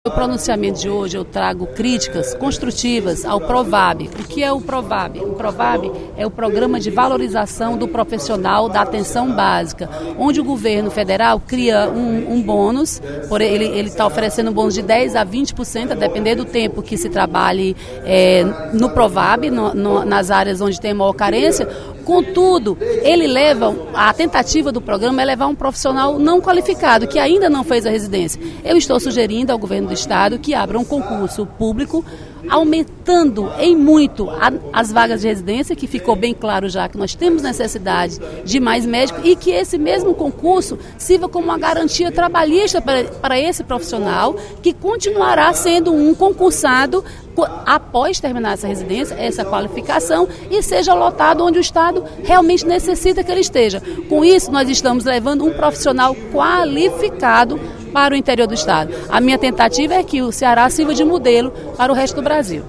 No pronunciamento de hoje eu trago críticas construtivas ao PROVAB. O que é o PROVAB? O PROVAB é o Programa de Valorização do Profissional da Atenção Básica, onde o governo federal cria um bônus, ele está oferecendo um bônus de 10% a 20%, a depender do tempo que se trabalhe no PROVAB, nas áreas onde tem maior carência. Contudo, a tentativa do programa é levar um profissional não qualificado, que ainda não fez a residência. Eu estou sugerindo ao governo do estado que abra um concurso público, aumentando em muito as vagas de residência, que ficou bem claro já que nós temos necessidade de mais médicos, e que esse mesmo concurso sirva como uma garantia trabalhista para esse profissional, que continuará sendo um concursado após terminar essa residência, essa qualificação, e seja lotado onde o Estado realmente necessita que ele esteja. Com isso, nós estamos levando um profissional qualificado para o interior do Estado. A minha tentativa é que o Ceará sirva de modelo para o resto do Brasil.